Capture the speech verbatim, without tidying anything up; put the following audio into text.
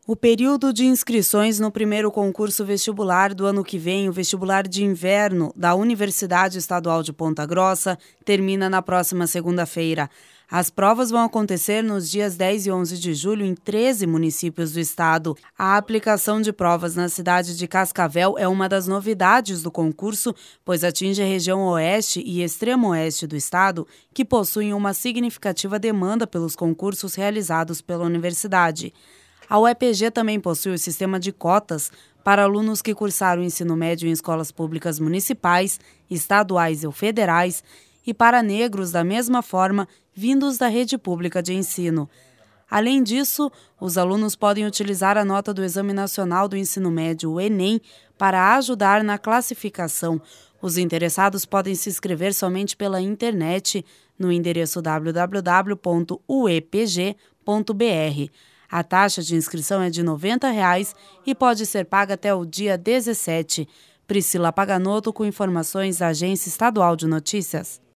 O período de inscrições no primeiro concurso vestibular do ano que vem, o vestibular de inverno da Universidade Estadual de Ponta Grossa, termina na próxima segunda-feira. As provas vão acontecer nos dias dez e onze de julho em treze municípios do estado. A aplicação de provas na cidade de Cascavel é uma das novidades do concurso, pois atinge a região oeste e extremo oeste do estado, que possuem uma significativa demanda pelos concursos realizados pela universidade. A U E P G também possui o sistema de cotas para alunos que cursaram o ensino médio em escolas públicas municipais, estaduais ou federais e para negros da mesma forma vindos da rede pública de ensino. Além disso, os alunos podem utilizar a nota do Exame Nacional do Ensino Médio, o Enem, para ajudar na classificação. Os interessados podem se inscrever somente pela internet no endereço w w w ponto u e p g ponto b r. A taxa de inscrição é de noventa reais e pode ser paga até o dia dezessete. Priscila Paganoto com informações da Agência Estadual de Notícias.